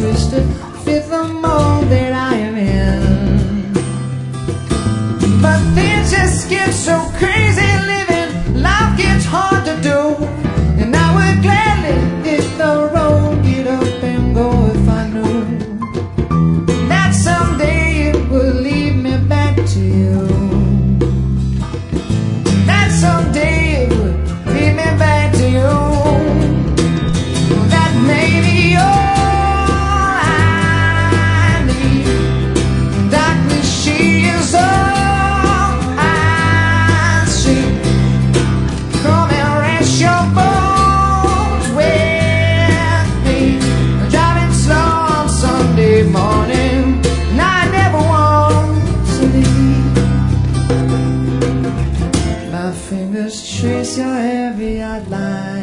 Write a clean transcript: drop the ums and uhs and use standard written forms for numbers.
twisted, fit the mold that I am in. But things just get so crazy living, life gets hard to do, and I would gladly hit the road, get up and go if I knew that someday it would lead me back to you. That someday it would lead me back to you. That may be all I need. Darkness, she is all I see. Come and rest your bones with me. Driving slow on Sunday morning, and I never want to leave. My fingers trace your heavy outline.